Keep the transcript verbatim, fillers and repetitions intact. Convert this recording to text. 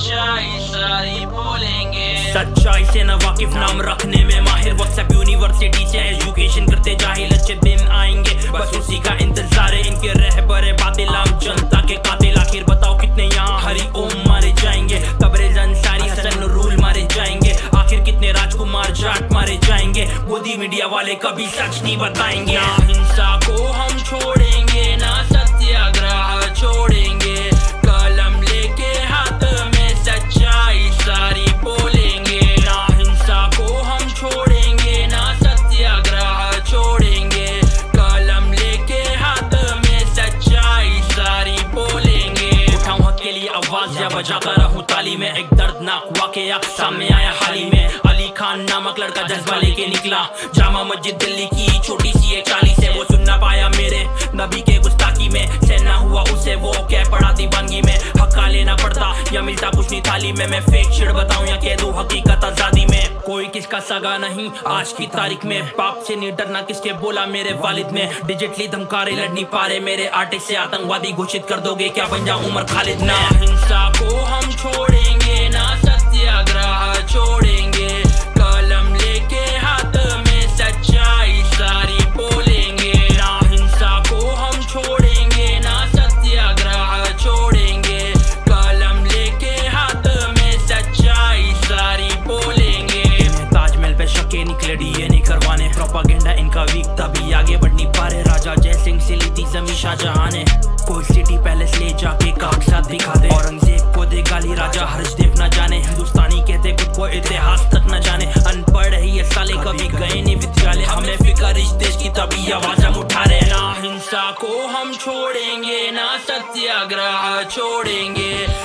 सच्चाई सारी बोलेंगे। सच्चाई से न वाकिफ नाम रखने में माहिर, व्हाट्सएप यूनिवर्सिटी से एजुकेशन करते जाहिल, अच्छे दिन आएंगे बस उसी का इंतजार है। इनके रहबरे बातिल आम जनता के कातिल, आखिर बताओ कितने यहाँ हरि ओम मारे जाएंगे। तबरेज़ अंसारी हसन नूरुल मारे जाएंगे, आखिर कितने राजकुमार जाट मारे जाएंगे। मोदी मीडिया वाले कभी सच नहीं बताएंगे। ना हिंसा को हम छोड़ेंगे ना सत्याग्रह छोड़ेंगे, कलम लेके हाथ में सच्चाई सारी बोलेंगे। ना हिंसा को हम छोड़ेंगे ना सत्याग्रह छोड़ेंगे, कलम लेके हाथ में सच्चाई सारी बोलेंगे। उठाऊं हक के लिए आवाज या बजाता रहूं ताली में, एक दर्दनाक वाकया सामने आया हाल ही में। अली खान नामक लड़का जज्बा लेके निकला जामा मस्जिद दिल्ली की छोटी सी एक चाली से, वो सुन ना पाया मेरे नबी के गुस्ताखी में, सहना हुआ उसे वो कह पड़ा दीवानगी में। हक्का लेना पड़ता या मिलता कुछ नहीं थाली में, मैं फेक शिड़ बताऊं या कह दूं हकीकत आजादी में। कोई किसका सगा नहीं आज की तारीख में, बाप से नहीं डरना किसके बोला मेरे वालिद में। डिजिटली धमकारे लड़ नहीं पा रहे मेरे आर्टिस्ट से, आतंकवादी घोषित कर दोगे क्या बन जाऊं उमर खालिद। ना हिंसा को हम छोड़ेंगे ना सत्याग्रह छोड़ेंगे, कलम लेके हाथ में सच्चाई सारी बोलेंगे। ना हिंसा को हम छोड़ेंगे ना सत्याग्रह छोड़ेंगे, कलम लेके हाथ में सच्चाई सारी बोलेंगे। ताजमहल पे शके निकले डीए नहीं करवाने, प्रोपागेंडा इनका वीक तभी आगे बढ़ नहीं पा रहे। राजा जय सिंह से ली थी जमी शाहजहां ने, कोई सिटी पैलेस ले जाके कागजात दिखा दे। औरंगजेब को दे गाली राजा हर्षदेव न जाने, हिंदुस्तानी कहते खुद को इतिहास तक न जाने। अनपढ़ है ये साले कभी गए नहीं विद्यालय, हमें फिक्र इस देश की तभी आवाज हम उठा रहे। ना हिंसा को हम छोड़ेंगे ना सत्याग्रह छोड़ेंगे,